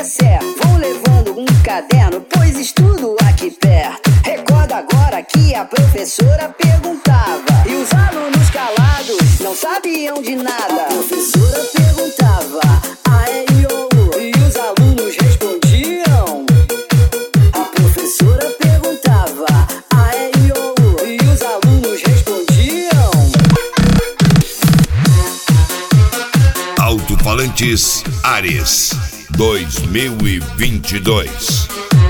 certo. Vou levando um caderno, pois estudo aqui perto. Recordo agora que a professora perguntava e os alunos calados não sabiam de nada. A professora perguntava A, E, I, O, U, e os alunos respondiam. A professora perguntava A, E, I, O, U, e os alunos respondiam. Alto-falantes Ares 2022.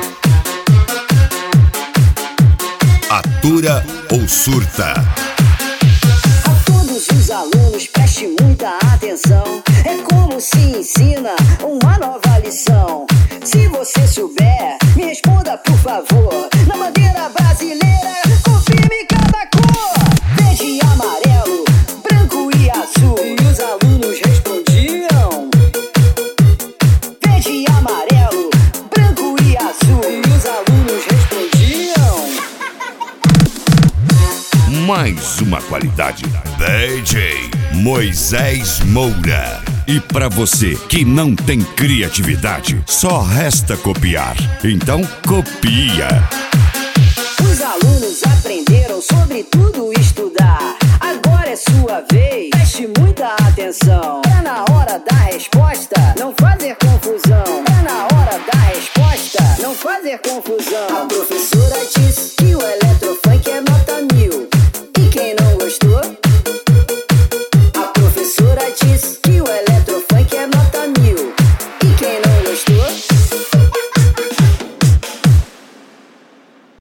Atura ou surta? A todos os alunos preste muita atenção. É como se ensina uma nova lição. Se você souber, me responda por favor. Na bandeira brasileira, confirme cada cor. Verde e amarelo, branco e azul. E os alunos respondiam. Verde e amarelo, branco e azul. E os alunos respondiam. Mais uma qualidade. DJ Moisés Moura. E pra você que não tem criatividade, só resta copiar. Então copia. Os alunos aprenderam sobre tudo estudar. Agora é sua vez, preste muita atenção. Pra na hora da resposta não fazer confusão. Pra na hora da resposta não fazer confusão. A professora